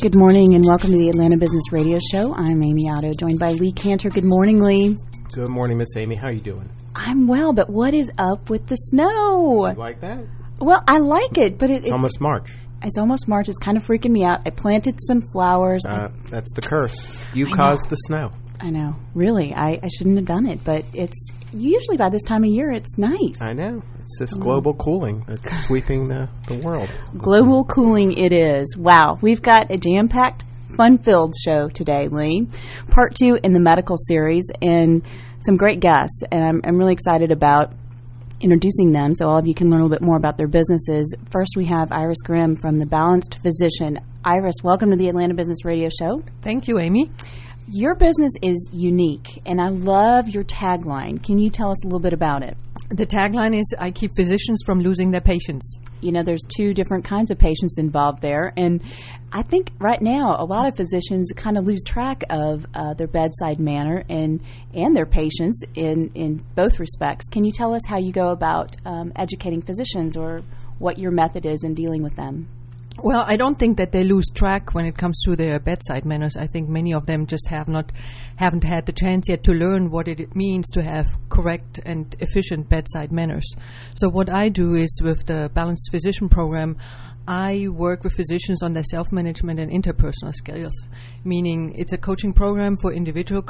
Good morning and welcome to the Atlanta Business Radio Show. I'm Amy Otto, joined by Lee Cantor. Good morning, Lee. Good morning, Miss Amy. How you doing? I'm well, but what is up with the snow? You like that? Well, I like it, but it's almost March. It's almost March. It's kind of freaking me out. I planted some flowers. That's the curse. You caused the snow. I know. Really, I shouldn't have done it, but it's usually by this time of year, it's nice. I know. It's this global cooling that's sweeping the world. Global cooling it is. Wow. We've got a jam-packed, fun-filled show today, Lee. Part 2 in the medical series and some great guests. And I'm really excited about introducing them so all of you can learn a little bit more about their businesses. First, we have Iris Grimm from The Balanced Physician. Iris, welcome to the Atlanta Business Radio Show. Thank you, Amy. Your business is unique, and I love your tagline. Can you tell us a little bit about it? The tagline is, I keep physicians from losing their patients. You know, there's two different kinds of patients involved there, and I think right now a lot of physicians kind of lose track of their bedside manner and their patients in both respects. Can you tell us how you go about educating physicians or what your method is in dealing with them? Well, I don't think that they lose track when it comes to their bedside manners. I think many of them just haven't had the chance yet to learn what it means to have correct and efficient bedside manners. So what I do is with the Balanced Physician program, I work with physicians on their self-management and interpersonal skills, meaning it's a coaching program for individual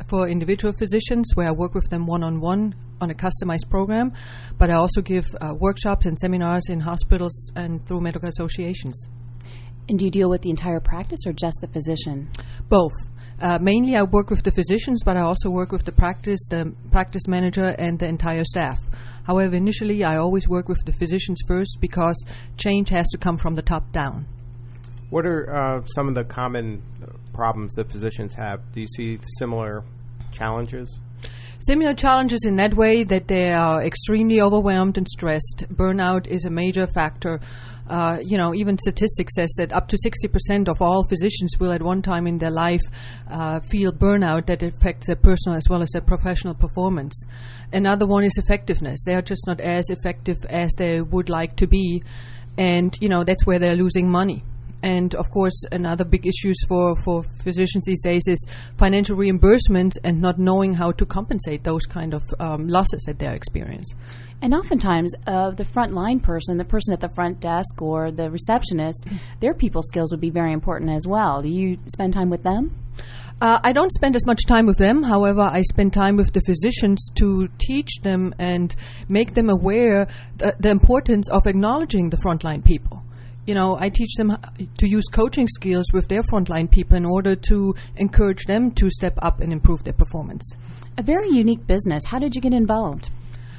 physicians where I work with them one-on-one on a customized program, but I also give workshops and seminars in hospitals and through medical associations. And do you deal with the entire practice or just the physician? Both. Mainly I work with the physicians, but I also work with the practice manager, and the entire staff. However, initially I always work with the physicians first because change has to come from the top down. What are some of the common problems that physicians have? Do you see similar challenges? Similar challenges in that way that they are extremely overwhelmed and stressed. Burnout is a major factor. Even statistics says that up to 60% of all physicians will at one time in their life feel burnout that affects their personal as well as their professional performance. Another one is effectiveness. They are just not as effective as they would like to be. And, that's where they're losing money. And, of course, another big issue for physicians these days is financial reimbursement and not knowing how to compensate those kind of losses that they're experiencing. And oftentimes, the frontline person, the person at the front desk or the receptionist, their people skills would be very important as well. Do you spend time with them? I don't spend as much time with them. However, I spend time with the physicians to teach them and make them aware the importance of acknowledging the frontline people. I teach them to use coaching skills with their frontline people in order to encourage them to step up and improve their performance. A very unique business. How did you get involved?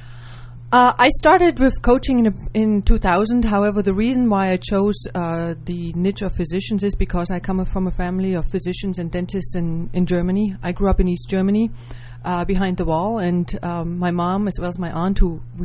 I started with coaching in 2000. However, the reason why I chose the niche of physicians is because I come from a family of physicians and dentists in Germany. I grew up in East Germany, behind the wall, and my mom as well as my aunt,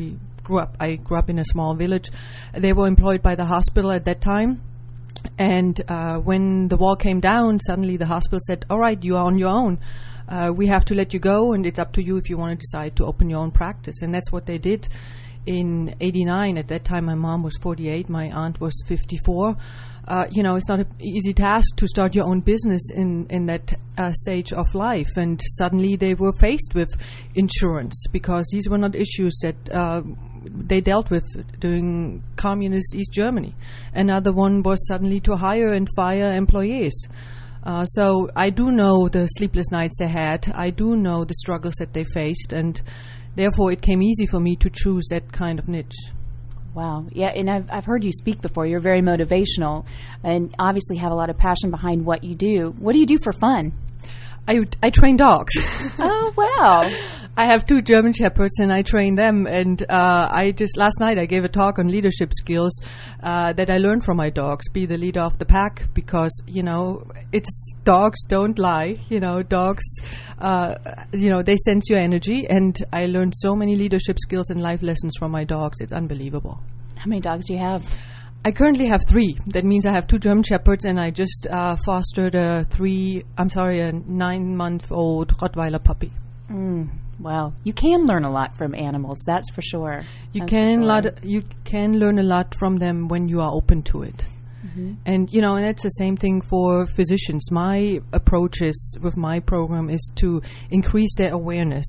I grew up in a small village. They were employed by the hospital at that time. And when the wall came down, suddenly the hospital said, all right, you are on your own. We have to let you go, and it's up to you if you want to decide to open your own practice. And that's what they did in 89. At that time, my mom was 48. My aunt was 54. It's not an easy task to start your own business in that stage of life. And suddenly they were faced with insurance because these were not issues that they dealt with during communist East Germany. Another one was suddenly to hire and fire employees. So I do know the sleepless nights they had. I do know the struggles that they faced. And therefore, it came easy for me to choose that kind of niche. Wow. Yeah, and I've heard you speak before. You're very motivational and obviously have a lot of passion behind what you do. What do you do for fun? I train dogs. Oh, wow. I have 2 German Shepherds, and I train them. And last night I gave a talk on leadership skills that I learned from my dogs. Be the leader of the pack, because, it's dogs don't lie. Dogs, they sense your energy. And I learned so many leadership skills and life lessons from my dogs. It's unbelievable. How many dogs do you have? I currently have 3. That means I have 2 German Shepherds, and I just fostered a 9-month-old Rottweiler puppy. Wow. You can learn a lot from animals, that's for sure. You can learn a lot from them when you are open to it. And, and that's the same thing for physicians. My approach is, with my program, is to increase their awareness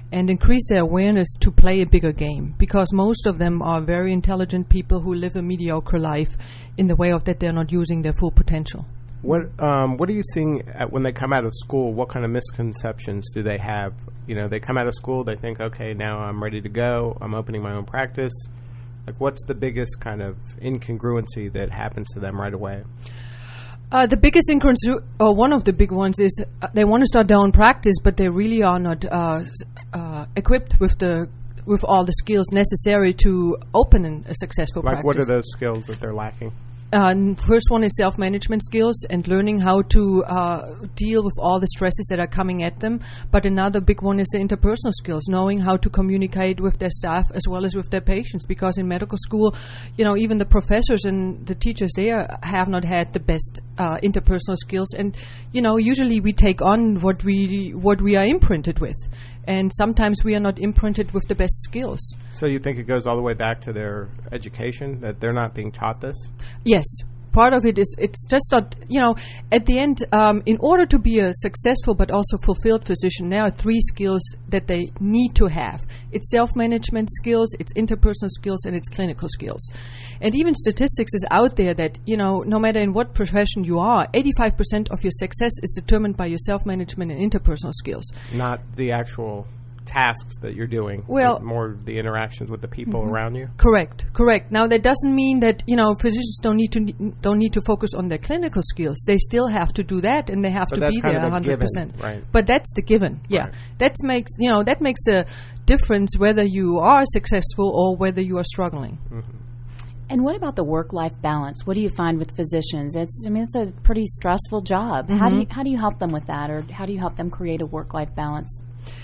to play a bigger game, because most of them are very intelligent people who live a mediocre life in the way of that they're not using their full potential. What are you seeing when they come out of school? What kind of misconceptions do they have? They come out of school, they think, okay, now I'm ready to go. I'm opening my own practice. Like, what's the biggest kind of incongruency that happens to them right away? The biggest incongruency, or one of the big ones, is they want to start their own practice, but they really are not equipped with all the skills necessary to open a successful practice. Like, what are those skills that they're lacking? First one is self-management skills and learning how to deal with all the stresses that are coming at them. But another big one is the interpersonal skills, knowing how to communicate with their staff as well as with their patients. Because in medical school, even the professors and the teachers there have not had the best interpersonal skills. And, usually we take on what we are imprinted with. And sometimes we are not imprinted with the best skills. So you think it goes all the way back to their education, that they're not being taught this? Yes. Part of it is, it's just not, at the end, in order to be a successful but also fulfilled physician, there are 3 skills that they need to have. It's self-management skills, it's interpersonal skills, and it's clinical skills. And even statistics is out there that, no matter in what profession you are, 85% of your success is determined by your self-management and interpersonal skills. Not the actual tasks that you're doing, well, but more the interactions with the people around you. Correct. Now that doesn't mean that physicians don't need to focus on their clinical skills. They still have to do that, and they have to be there 100%. Right. But that's the given. Yeah, right. That makes the difference whether you are successful or whether you are struggling. And what about the work-life balance? What do you find with physicians? It's a pretty stressful job. How do you help them with that, or how do you help them create a work-life balance?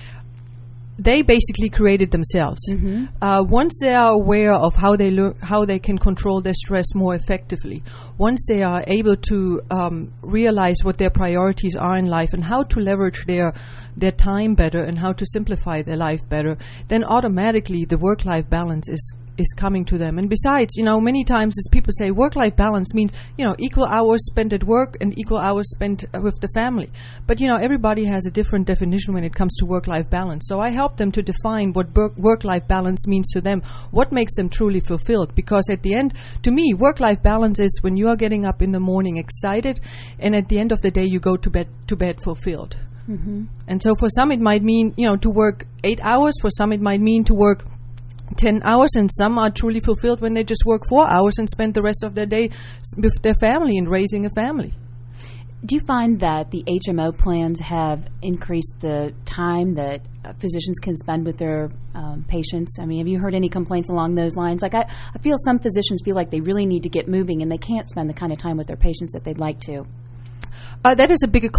They basically created themselves. Once they are aware of how they can control their stress more effectively, once they are able to realize what their priorities are in life and how to leverage their time better and how to simplify their life better, then automatically the work-life balance is coming to them. And besides, many times as people say, work-life balance means, equal hours spent at work and equal hours spent with the family. But, everybody has a different definition when it comes to work-life balance. So I help them to define what work-life balance means to them, what makes them truly fulfilled. Because at the end, to me, work-life balance is when you are getting up in the morning excited, and at the end of the day, you go to bed fulfilled. And so for some it might mean, to work 8 hours. For some it might mean to work 10 hours, and some are truly fulfilled when they just work 4 hours and spend the rest of their day with their family and raising a family. Do you find that the HMO plans have increased the time that physicians can spend with their patients? Have you heard any complaints along those lines? Like, I feel some physicians feel like they really need to get moving and they can't spend the kind of time with their patients that they'd like to. That is a big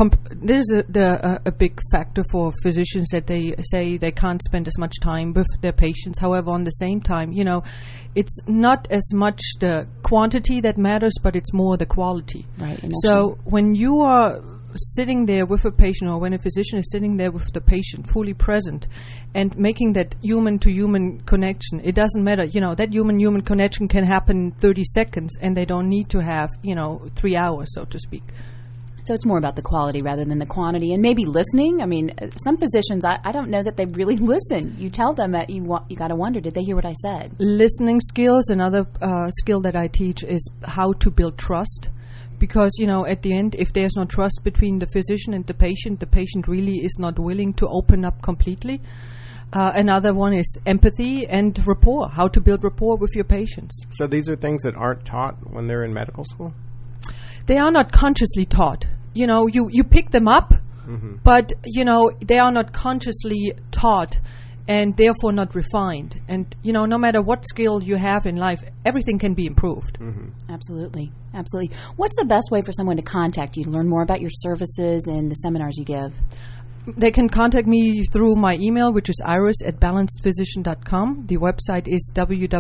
a big factor for physicians, that they say they can't spend as much time with their patients. However, on the same time, it's not as much the quantity that matters, but it's more the quality. Right. So when you are sitting there with a patient, or when a physician is sitting there with the patient, fully present, and making that human-to-human connection, it doesn't matter. That human-human connection can happen in 30 seconds, and they don't need to have 3 hours, so to speak. So it's more about the quality rather than the quantity, and maybe listening. Some physicians, I don't know that they really listen. You tell them that you got to wonder, did they hear what I said? Listening skills. Another skill that I teach is how to build trust. Because, at the end, if there's no trust between the physician and the patient really is not willing to open up completely. Another one is empathy and rapport, how to build rapport with your patients. So these are things that aren't taught when they're in medical school? They are not consciously taught. You pick them up, but, they are not consciously taught and therefore not refined. And, no matter what skill you have in life, everything can be improved. Absolutely. What's the best way for someone to contact you to learn more about your services and the seminars you give? They can contact me through my email, which is iris@balancedphysician.com. The website is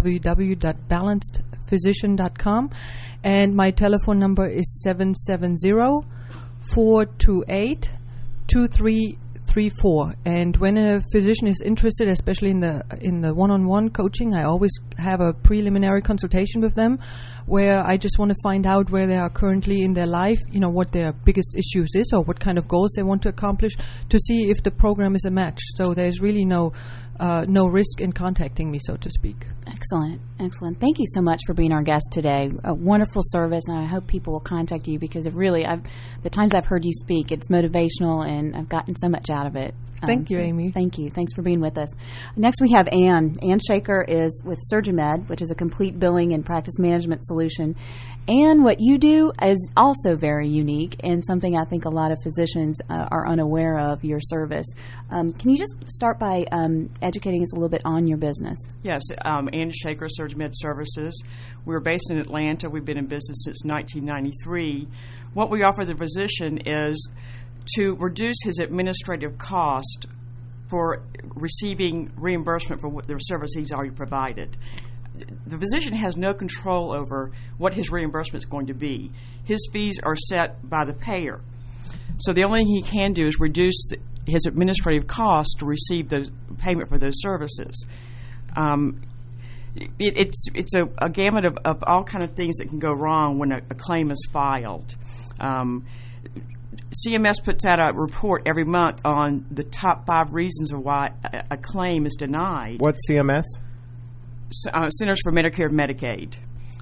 www.balancedphysician.com. And my telephone number is 770-428-2333. 3, 4. And when a physician is interested, especially in the one-on-one coaching, I always have a preliminary consultation with them, where I just want to find out where they are currently in their life, what their biggest issues is, or what kind of goals they want to accomplish, to see if the program is a match. So there's really no risk in contacting me, so to speak. Excellent. Thank you so much for being our guest today. A wonderful service, and I hope people will contact you, because the times I've heard you speak, it's motivational, and I've gotten so much out of it. Thank you, Amy. Thank you. Thanks for being with us. Next, we have Ann. Ann Shaker is with SurgiMed, which is a complete billing and practice management solution. And what you do is also very unique, and something I think a lot of physicians are unaware of, your service. Can you just start by educating us a little bit on your business? Yes, Ann Shaker, SurgiMed Services. We're based in Atlanta. We've been in business since 1993. What we offer the physician is to reduce his administrative cost for receiving reimbursement for the service he's already provided. The physician has no control over what his reimbursement is going to be. His fees are set by the payer. So the only thing he can do is reduce his administrative costs to receive those payment for those services. It's a gamut of all kind of things that can go wrong when a claim is filed. CMS puts out a report every month on the top 5 reasons of why a claim is denied. What's CMS? Centers for Medicare and Medicaid.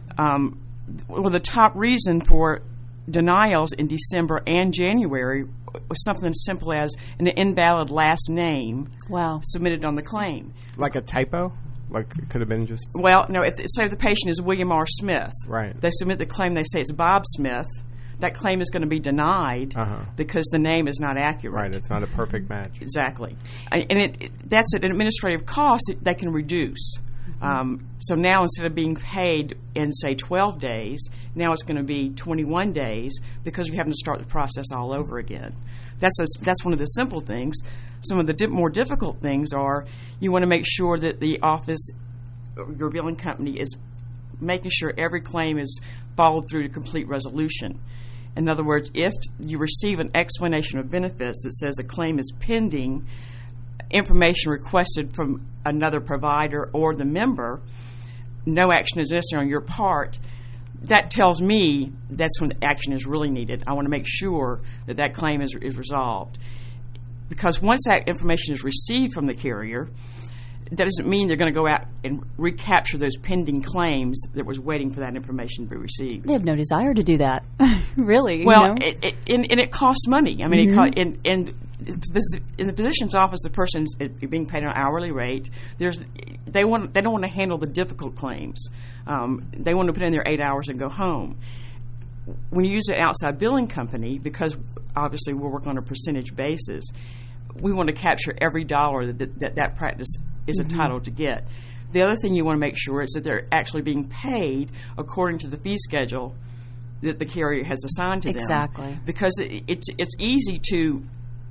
Well, the top reason for denials in December and January was something as simple as an invalid last name submitted on the claim. Like a typo? Like it could have been just... Well, no, say the patient is William R. Smith. Right. They submit the claim, they say it's Bob Smith. That claim is going to be denied because the name is not accurate. Right, it's not a perfect match. Exactly. And that's an administrative cost that they can reduce. So now instead of being paid in, say, 12 days, now it's going to be 21 days because you're having to start the process all over again. That's one of the simple things. Some of the more difficult things are you want to make sure that the office, your billing company, is making sure every claim is followed through to complete resolution. In other words, if you receive an explanation of benefits that says a claim is pending, information requested from another provider or the member, no action is necessary on your part, that tells me that's when the action is really needed. I want to make sure that claim is resolved. Because once that information is received from the carrier, that doesn't mean they're going to go out and recapture those pending claims that was waiting for that information to be received. They have no desire to do that, really. Well, it costs money. I mean, in the physician's office, the person's being paid an hourly rate. They don't want to handle the difficult claims. They want to put in their 8 hours and go home. When you use an outside billing company, because obviously we'll work on a percentage basis, we want to capture every dollar that practice is entitled to get. The other thing you want to make sure is that they're actually being paid according to the fee schedule that the carrier has assigned to them. Exactly. Because it's easy to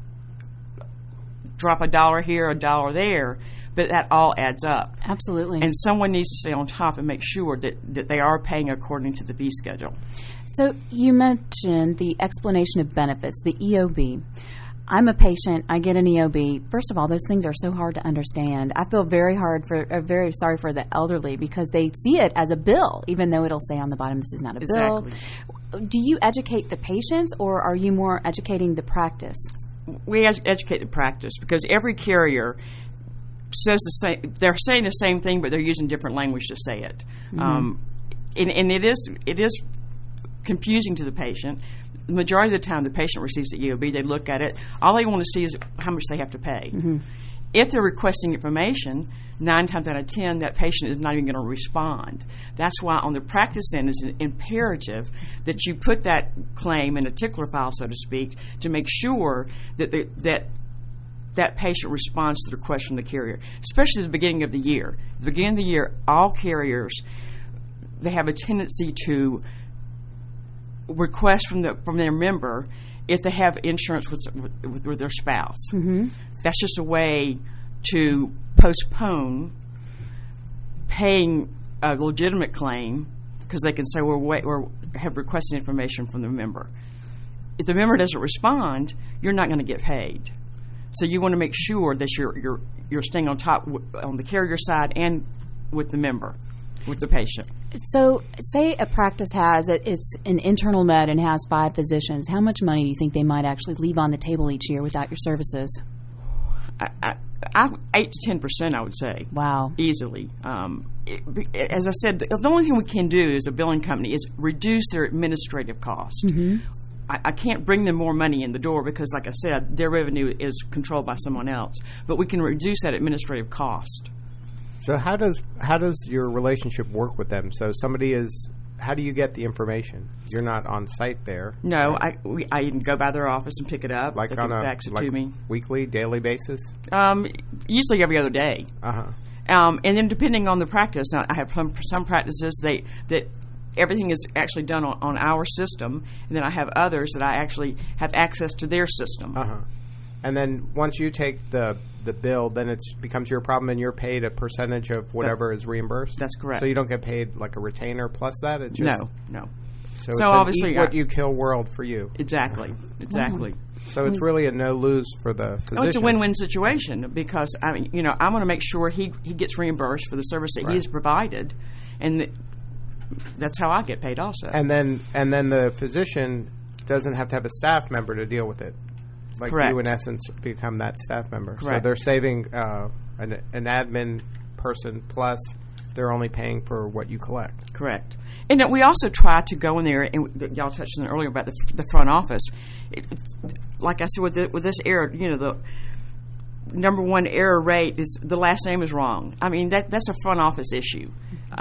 drop $1 here, $1 there, but that all adds up. Absolutely. And someone needs to stay on top and make sure that they are paying according to the fee schedule. So you mentioned the explanation of benefits, the EOB. I'm a patient. I get an EOB. First of all, those things are so hard to understand. I feel very sorry for the elderly because they see it as a bill, even though it'll say on the bottom, this is not a bill. Do you educate the patients, or are you more educating the practice? We educate the practice because every carrier says the same. They're saying the same thing, but they're using different language to say it. And it is confusing to the patient. The majority of the time the patient receives the EOB, they look at it. All they want to see is how much they have to pay. If they're requesting information, 9 times out of 10, that patient is not even going to respond. That's why on the practice end, it's imperative that you put that claim in a tickler file, so to speak, to make sure that that patient responds to the request from the carrier, especially at the beginning of the year. At the beginning of the year, all carriers, they have a tendency to request from their member if they have insurance with their spouse. That's just a way to postpone paying a legitimate claim because they can say we have requested information from the member. If the member doesn't respond, you're not going to get paid. So you want to make sure that you're staying on top on the carrier side and with the member, with the patient. So, say a practice it's an internal med and has 5 physicians. How much money do you think they might actually leave on the table each year without your services? 8 to 10%, I would say. Wow. Easily. As I said, the only thing we can do as a billing company is reduce their administrative cost. Mm-hmm. I can't bring them more money in the door because, like I said, their revenue is controlled by someone else. But we can reduce that administrative cost. So how does your relationship work with them? So how do you get the information? You're not on site there. No, right? I even go by their office and pick it up. Like they on can fax it to me. Weekly, daily basis? Usually every other day. Uh-huh. And then depending on the practice, I have some practices that everything is actually done on our system, and then I have others that I actually have access to their system. Uh-huh. And then once you take the bill, then it becomes your problem, and you're paid a percentage of whatever is reimbursed? That's correct. So you don't get paid like a retainer plus that? It's just, No. So it's obviously, eat what you kill world for you. Exactly. So it's really a no-lose for the physician. Oh, it's a win-win situation because I want to make sure he gets reimbursed for the service that he has provided, and that's how I get paid also. And then the physician doesn't have to have a staff member to deal with it. Like Correct. You, in essence, become that staff member. Correct. So they're saving an admin person, plus they're only paying for what you collect. Correct. And we also try to go in there, and y'all touched on it earlier about the front office. Like I said, with this error, the number one error rate is the last name is wrong. I mean, that's a front office issue.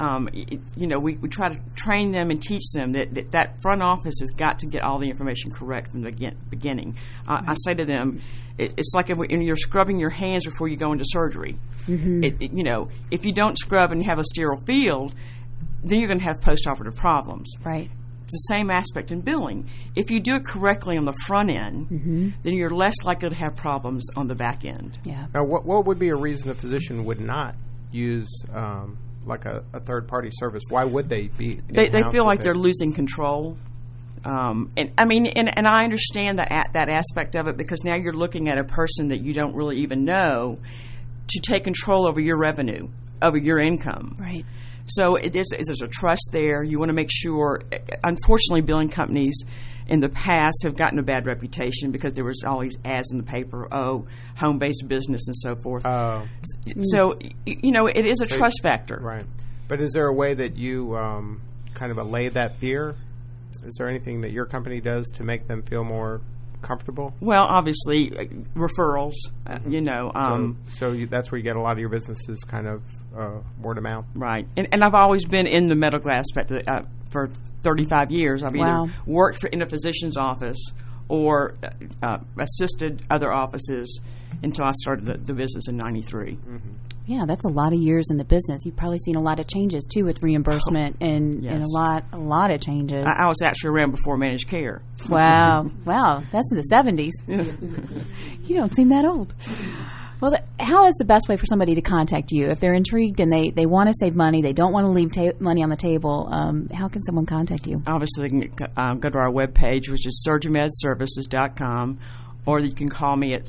We try to train them and teach them that front office has got to get all the information correct from the beginning. I say to them, it's like when you're scrubbing your hands before you go into surgery. Mm-hmm. If you don't scrub and have a sterile field, then you're going to have post-operative problems. Right. It's the same aspect in billing. If you do it correctly on the front end, then you're less likely to have problems on the back end. Yeah. Now, what would be a reason a physician would not use like a third-party service? Why would they be? They feel like they're losing control. And I understand that aspect of it because now you're looking at a person that you don't really even know to take control over your revenue, over your income. Right. So there's a trust there. You want to make sure. Unfortunately, billing companies in the past have gotten a bad reputation because there was always ads in the paper, home-based business and so forth. So, it is a trust factor. Right. But is there a way that you kind of allay that fear? Is there anything that your company does to make them feel more comfortable? Well, obviously, referrals, So that's where you get a lot of your businesses kind of word of mouth. Right. And I've always been in the medical aspect for 35 years. I've either worked in a physician's office or assisted other offices until I started the business in 93. Mm-hmm. Yeah, that's a lot of years in the business. You've probably seen a lot of changes, too, with reimbursement and a lot of changes. I was actually around before managed care. Wow. That's in the 70s. You don't seem that old. Well, how is the best way for somebody to contact you? If they're intrigued and they want to save money, they don't want to leave money on the table, how can someone contact you? Obviously, they can go to our webpage, which is SurgiMedServices.com, or you can call me at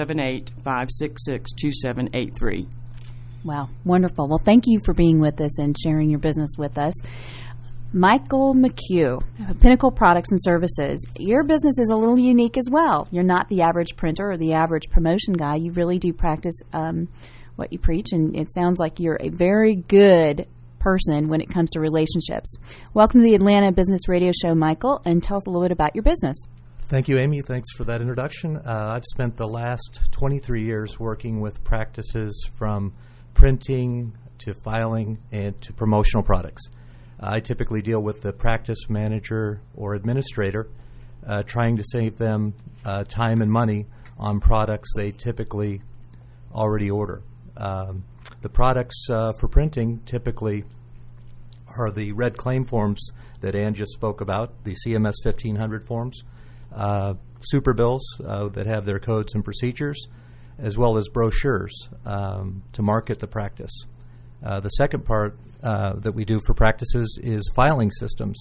678-566-2783. Wow, wonderful. Well, thank you for being with us and sharing your business with us. Michael McHugh, Pinnacle Products and Services. Your business is a little unique as well. You're not the average printer or the average promotion guy. You really do practice what you preach, and it sounds like you're a very good person when it comes to relationships. Welcome to the Atlanta Business Radio Show, Michael, and tell us a little bit about your business. Thank you, Amy. Thanks for that introduction. I've spent the last 23 years working with practices from printing to filing and to promotional products. I typically deal with the practice manager or administrator trying to save them time and money on products they typically already order. The products for printing typically are the red claim forms that Ann just spoke about, the CMS 1500 forms, super bills that have their codes and procedures, as well as brochures to market the practice. The second part that we do for practices is filing systems.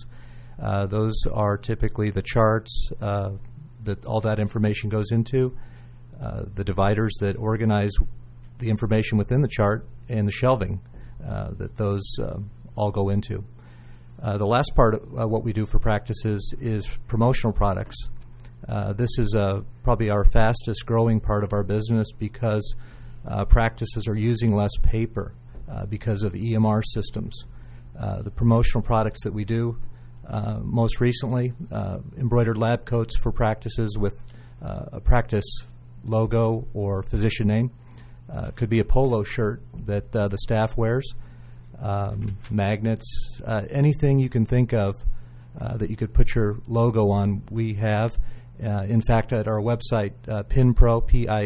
Those are typically the charts that all that information goes into. the dividers that organize the information within the chart, and the shelving that those all go into. The last part of what we do for practices is promotional products. This is probably our fastest growing part of our business because practices are using less paper because of EMR systems. The promotional products that we do, most recently, embroidered lab coats for practices with a practice logo or physician name. Could be a polo shirt that the staff wears, magnets, anything you can think of that you could put your logo on, we have. In fact, at our website, PINPRO,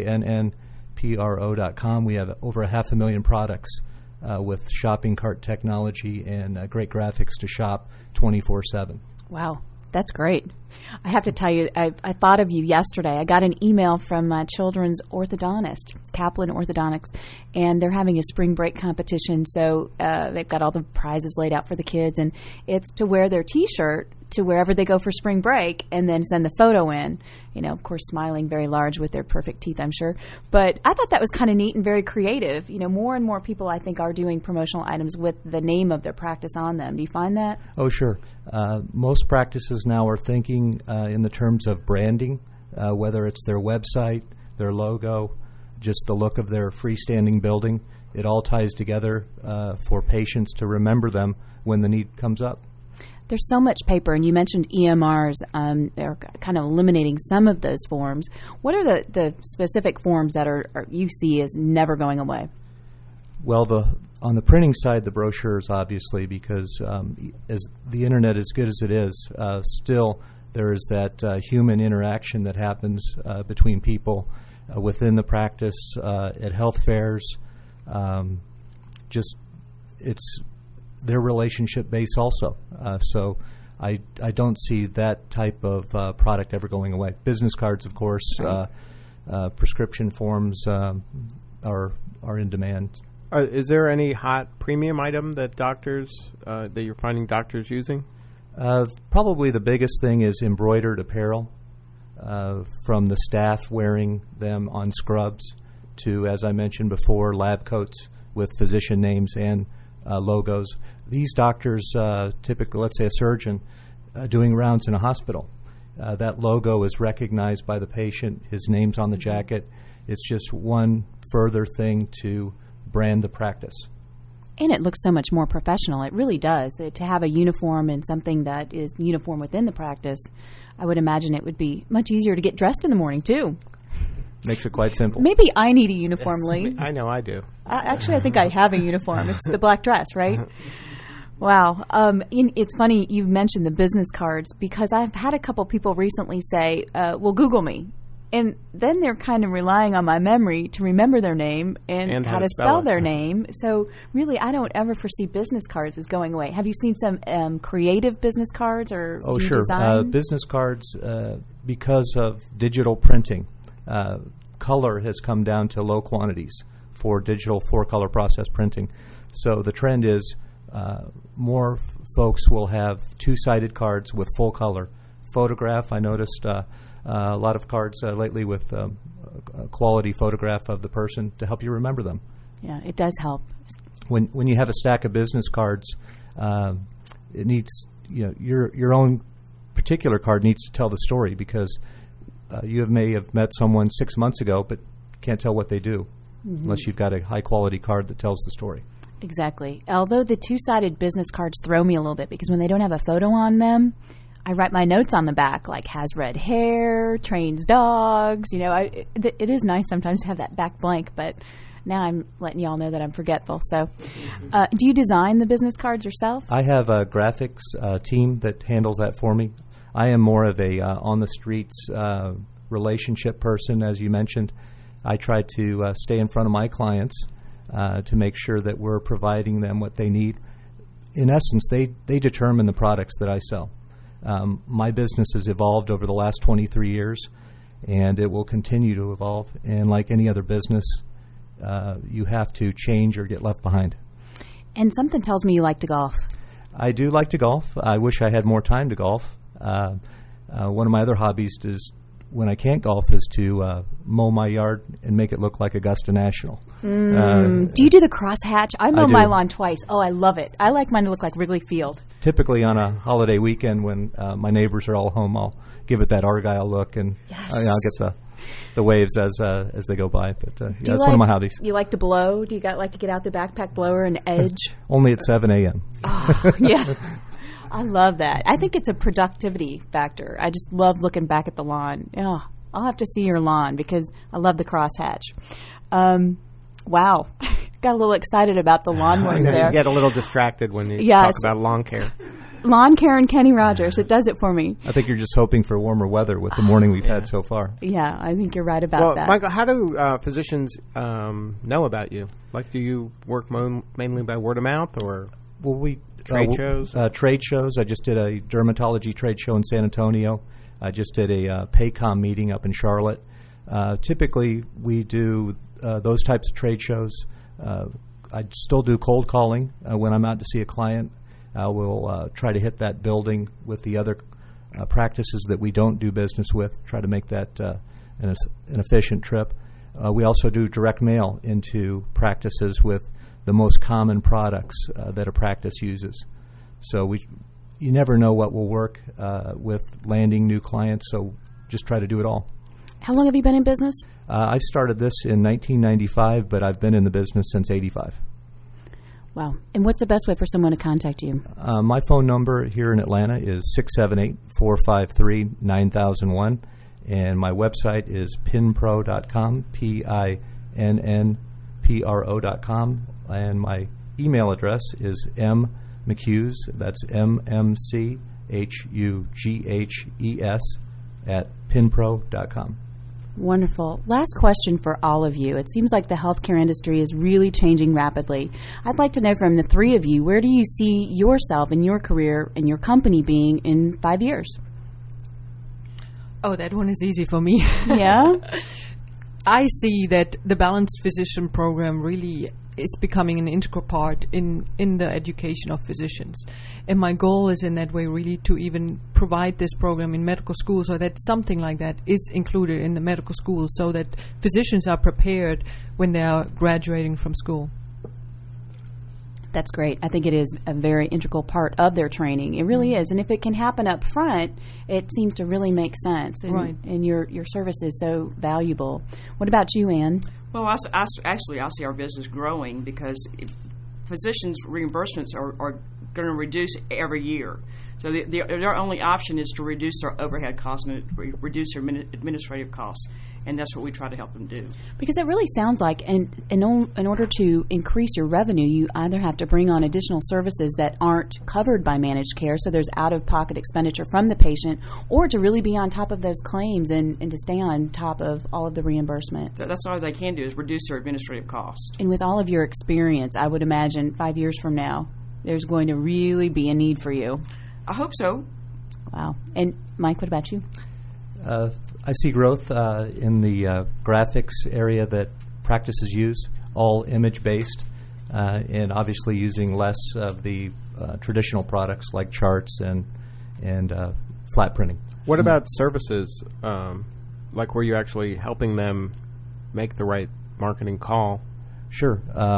PINNPRO.com, we have over 500,000 products with shopping cart technology and great graphics to shop 24/7. Wow, that's great. I have to tell you, I thought of you yesterday. I got an email from my children's orthodontist, Kaplan Orthodontics, and they're having a spring break competition. So they've got all the prizes laid out for the kids, and it's to wear their T-shirt to wherever they go for spring break and then send the photo in, of course, smiling very large with their perfect teeth, I'm sure. But I thought that was kind of neat and very creative. More and more people, I think, are doing promotional items with the name of their practice on them. Do you find that? Oh, sure. Most practices now are thinking in the terms of branding, whether it's their website, their logo, just the look of their freestanding building. It all ties together for patients to remember them when the need comes up. There's so much paper, and you mentioned EMRs. They're kind of eliminating some of those forms. What are the specific forms that are you see as never going away? Well, on the printing side, the brochures, obviously, because as the Internet, as good as it is, still there is that human interaction that happens between people within the practice, at health fairs. It's their relationship base also. So I don't see that type of product ever going away. Business cards, of course, prescription forms are in demand. Is there any hot premium item that that you're finding doctors using? Probably the biggest thing is embroidered apparel, from the staff wearing them on scrubs to, as I mentioned before, lab coats with physician names and logos. These doctors, typically, let's say a surgeon, doing rounds in a hospital, that logo is recognized by the patient. His name's on the jacket. It's just one further thing to brand the practice. And it looks so much more professional. It really does. To have a uniform and something that is uniform within the practice, I would imagine it would be much easier to get dressed in the morning, too. Makes it quite simple. Maybe I need a uniform, Lee. I know I do. Actually, I think I have a uniform. It's the black dress, right? Wow. It's funny you've mentioned the business cards because I've had a couple people recently say, well, Google me. And then they're kind of relying on my memory to remember their name and how to spell their name. So really, I don't ever foresee business cards as going away. Have you seen some creative business cards or do you sure. design? Business cards, because of digital printing, color has come down to low quantities for digital 4-color process printing. So the trend is more folks will have 2-sided cards with full color. Photograph, I noticed a lot of cards lately with a quality photograph of the person to help you remember them. Yeah, it does help. When you have a stack of business cards, it needs your own particular card needs to tell the story because you may have met someone 6 months ago, but can't tell what they do unless you've got a high quality card that tells the story. Exactly. Although the 2-sided business cards throw me a little bit because when they don't have a photo on them, I write my notes on the back, like has red hair, trains dogs. It is nice sometimes to have that back blank, but now I'm letting you all know that I'm forgetful. So do you design the business cards yourself? I have a graphics team that handles that for me. I am more of a on-the-streets relationship person, as you mentioned. I try to stay in front of my clients to make sure that we're providing them what they need. In essence, they determine the products that I sell. My business has evolved over the last 23 years, and it will continue to evolve. And like any other business, you have to change or get left behind. And something tells me you like to golf. I do like to golf. I wish I had more time to golf. One of my other hobbies is when I can't golf is to mow my yard and make it look like Augusta National. Do you do the crosshatch? I mow do. my lawn twice. Oh, I love it. I like mine to look like Wrigley Field. Typically on a holiday weekend when my neighbors are all home, I'll give it that Argyle look, and I'll get the waves as they go by. But that's one of my hobbies. You like to blow? Do you like to get out the backpack blower and edge? Only at 7 a.m. Oh, yeah. I love that. I think it's a productivity factor. I just love looking back at the lawn. Oh, I'll have to see your lawn because I love the crosshatch. Wow. Got a little excited about the lawn work there. You get a little distracted when you talk about lawn care. Lawn care and Kenny Rogers. It does it for me. I think you're just hoping for warmer weather with the morning we've had so far. Yeah, I think you're right about that. Michael, how do physicians know about you? Like, do you work mainly by word of mouth or trade shows? Trade shows. I just did a dermatology trade show in San Antonio. I just did a PACOM meeting up in Charlotte. Typically, we do those types of trade shows. I still do cold calling when I'm out to see a client. I will try to hit that building with the other practices that we don't do business with, try to make that an efficient trip. We also do direct mail into practices with the most common products that a practice uses. So you never know what will work with landing new clients, so just try to do it all. How long have you been in business? I started this in 1995, but I've been in the business since 85. Wow. And what's the best way for someone to contact you? My phone number here in Atlanta is 678-453-9001, and my website is pinpro.com, PINNPRO.com, and my email address is mmchughes, that's MMCHUGHES, @pinpro.com. Wonderful. Last question for all of you. It seems like the healthcare industry is really changing rapidly. I'd like to know from the three of you, where do you see yourself and your career and your company being in 5 years? Oh, that one is easy for me. Yeah? I see that the Balanced Physician Program really is becoming an integral part in the education of physicians. And my goal is in that way really to even provide this program in medical schools, so that something like that is included in the medical schools so that physicians are prepared when they are graduating from school. That's great. I think it is a very integral part of their training. It really is. And if it can happen up front, it seems to really make sense. And, right. And your service is so valuable. What about you, Ann? Well, I see our business growing because physicians' reimbursements are going to reduce every year. So their only option is to reduce their overhead costs and reduce their administrative costs. And that's what we try to help them do. Because it really sounds like in order to increase your revenue, you either have to bring on additional services that aren't covered by managed care, so there's out-of-pocket expenditure from the patient, or to really be on top of those claims and to stay on top of all of the reimbursement. That's all they can do is reduce their administrative costs. And with all of your experience, I would imagine 5 years from now, there's going to really be a need for you. I hope so. Wow. And Mike, what about you? I see growth in the graphics area that practices use, all image-based, and obviously using less of the traditional products like charts and flat printing. What about services, like were you actually helping them make the right marketing call? Sure.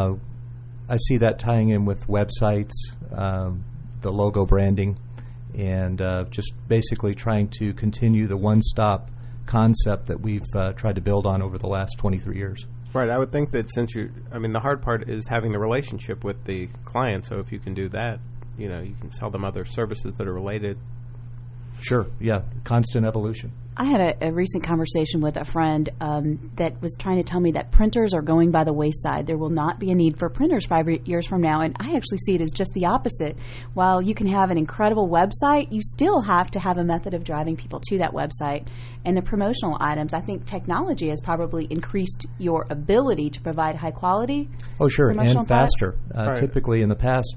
I see that tying in with websites, the logo branding, and just basically trying to continue the one-stop concept that we've tried to build on over the last 23 years. Right. I would think that the hard part is having the relationship with the client. So if you can do that, you can sell them other services that are related. Sure. Yeah. Constant evolution. I had a recent conversation with a friend that was trying to tell me that printers are going by the wayside. There will not be a need for printers 5 years from now, and I actually see it as just the opposite. While you can have an incredible website, you still have to have a method of driving people to that website. And the promotional items, I think technology has probably increased your ability to provide high quality. Oh, sure, and faster. Right. Typically in the past,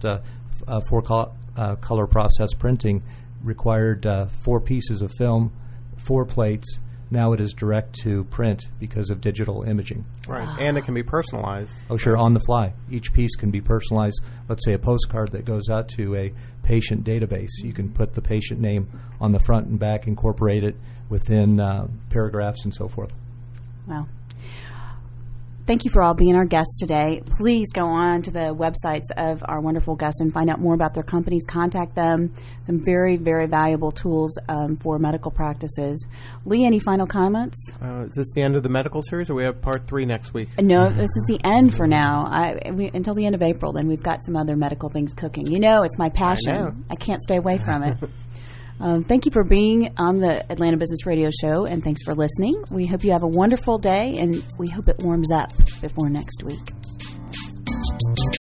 color process printing required 4 pieces of film, 4 plates. Now it is direct to print because of digital imaging. Right, and it can be personalized. Oh, sure, on the fly. Each piece can be personalized. Let's say a postcard that goes out to a patient database. You can put the patient name on the front and back, incorporate it within paragraphs and so forth. Wow. Thank you for all being our guests today. Please go on to the websites of our wonderful guests and find out more about their companies. Contact them. Some very, very valuable tools for medical practices. Lee, any final comments? Is this the end of the medical series, or we have part 3 next week? No, this is the end for now. Until the end of April, then we've got some other medical things cooking. You know, it's my passion. I know. I can't stay away from it. Thank you for being on the Atlanta Business Radio Show, and thanks for listening. We hope you have a wonderful day, and we hope it warms up before next week.